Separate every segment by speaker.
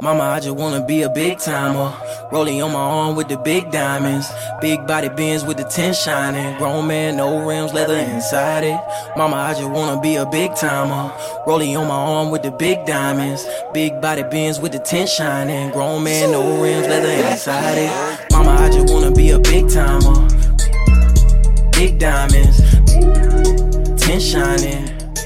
Speaker 1: Mama, I just wanna be a big timer. Rolling on my arm with the big diamonds. Big body Benz with the 10 shining. Grown man, no rims, leather inside it. Mama, I just wanna be a big timer. Rolling on my arm with the big diamonds. Big body Benz with the 10 shining. Grown man, no rims, leather inside it. Mama, I just wanna be a big timer. Big diamonds, 10 shining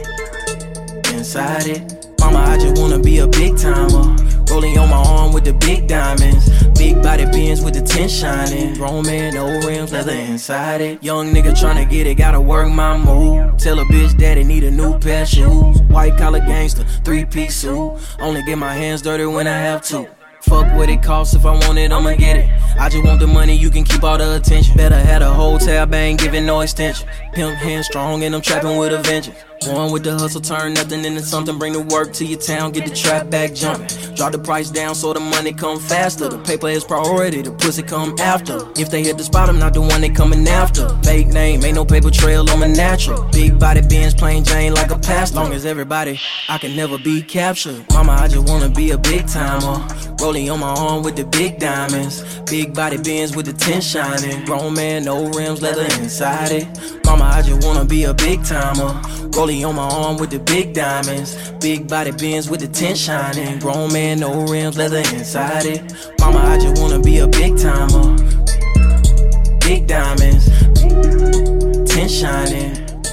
Speaker 1: inside it. Mama, I just wanna be a big timer. Rolling on my arm with the big diamonds. Big body Benz with the 10 shining. Grown man, no rims, leather inside it. Young nigga tryna get it, gotta work my move. Tell a bitch daddy need a new pair of shoes. White collar gangster, 3-piece suit. Only get my hands dirty when I have to. Fuck what it costs, if I want it, I'ma get it. I just want the money, you can keep all the attention. Better had a whole tab, I ain't giving no extension. Pimp hand strong and I'm trapping with a vengeance. One with the hustle, turn nothing into something. Bring the work to your town, get the trap back jumping. Drop the price down so the money come faster. The paper is priority, the pussy come after. If they hit the spot, I'm not the one they coming after. Fake name, ain't no paper trail, I'm a natural. Big body Benz, plain Jane like a pastor. Long as everybody, I can never be captured. Mama, I just wanna be a big timer. Rolling on my arm with the big diamonds. Big body Benz with the 10 shining. Grown man, no rims, leather inside it. Mama, I just wanna be a big timer. Rolling on my arm with the big diamonds. Big body Benz with the 10 shining. Grown man, no rims, leather inside it. Mama, I just wanna be a big timer. Big diamonds, 10 shining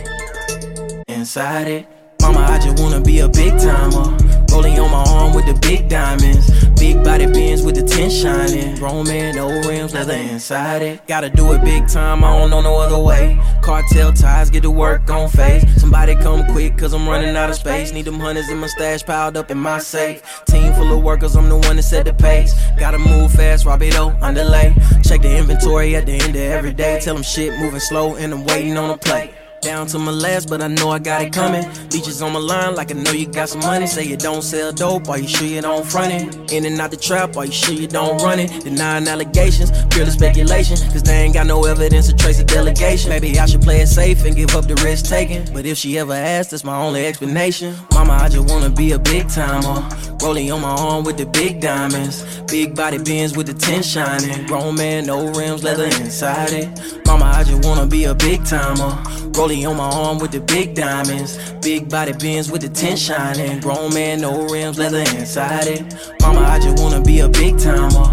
Speaker 1: inside it. Mama, I just wanna be a big timer. Rolling on my arm with the big diamonds. Big body Benz with the 10 shining. Grown man, no rims, leather inside it. Gotta do it big time, I don't know no other way. Cartel ties, get to work on face. Somebody come quick, cause I'm running out of space. Need them hundreds in my stash piled up in my safe. Team full of workers, I'm the one that set the pace. Gotta move fast, rapido, underlay. Check the inventory at the end of every day. Tell them shit moving slow and I'm waiting on a plate. Down to my last, but I know I got it coming. Leeches on my line, like I know you got some money. Say you don't sell dope, are you sure you don't front it? In and out the trap, are you sure you don't run it? Denying allegations, purely speculation. Cause they ain't got no evidence to trace a delegation. Maybe I should play it safe and give up the risk taken. But if she ever asks, that's my only explanation. Mama, I just wanna be a big timer. Rolling on my arm with the big diamonds. Big body Benz with the 10 shining. Grown man, no rims, leather inside it. Mama, I just wanna be a big timer. Rolling on my arm with the big diamonds. Big body Benz with the 10 shining. Grown man, no rims, leather inside it. Mama, I just wanna be a big timer.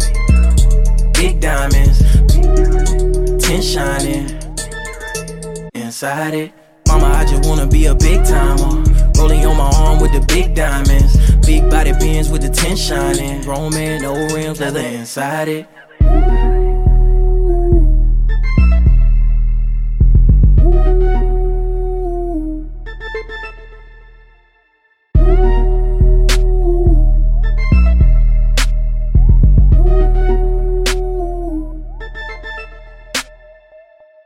Speaker 1: Big diamonds, 10 shining inside it. Mama, I just wanna be a big timer. Rolling on my arm with the big diamonds. Big body Benz with the 10 shining. Grown man, no rims, leather inside it.